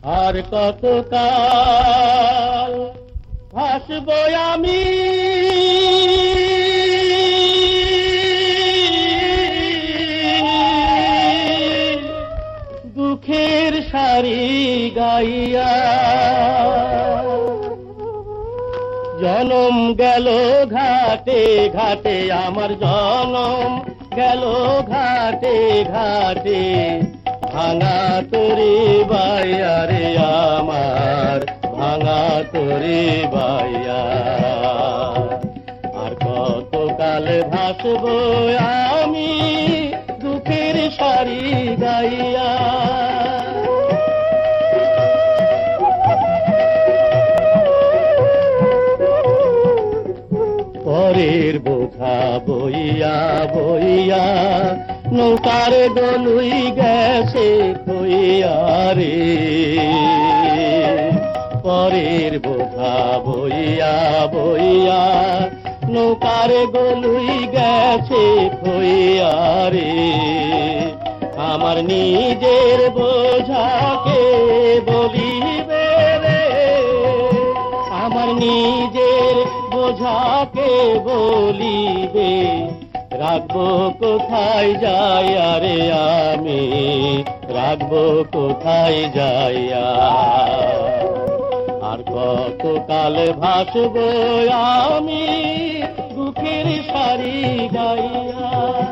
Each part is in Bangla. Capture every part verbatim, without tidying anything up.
আর কতকাল ভাসবো আমি দুঃখের সারি গাইয়া। জনম গেল ঘাটে ঘাটে আমার জনম গেল ঘাটে ঘাটে ভাঙা তোরে বাইয়া রে আমার ভাঙা তোরে বাইয়া। আর কতকাল ভাসবো আমি দুঃখের সারি গাইয়া। পরের বোঝা বইয়া বইয়া নৌকার দলুই গেছে কইয়া রে। পরের বোঝা বইয়া বইয়া নৌকার গলুই গেছে কইয়া রে। আমার নিজের বোঝাকে বলিবে রে, আমার নিজের বোঝাকে বলিবে। রাখবো কোথায় যাইয়া রে আমি, রাখবো কোথায় যাইয়া। আর কতকাল ভাসবো আমি দুঃখের সারি গাইয়া।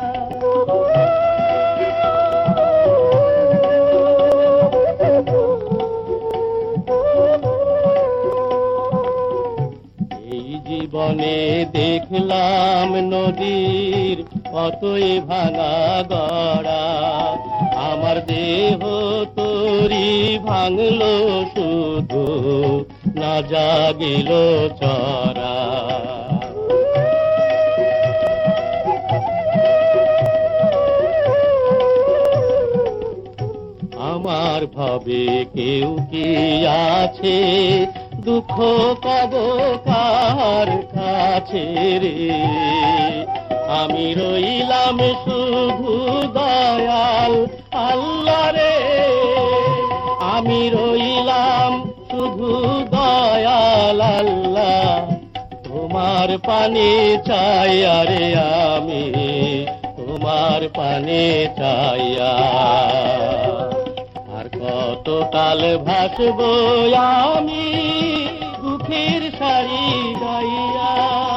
জীবনে দেখলাম নদীর কতই ভাঙা গড়া। আমার দেহ তোরি ভাঙলো শুধু না জাগিল চরা। আমার ভাবে কেউ কি আছে দুঃখ কব কার কাছে রে। আমি রইলাম শুধু দয়াল আল্লাহ রে, আমি রইলাম শুধু দয়াল আল্লাহ। তোমার পানে চাইয়া রে আমি, তোমার পানে চাইয়া। আর কতকাল ভাসবো আমি দুঃখের সারি গাইয়া।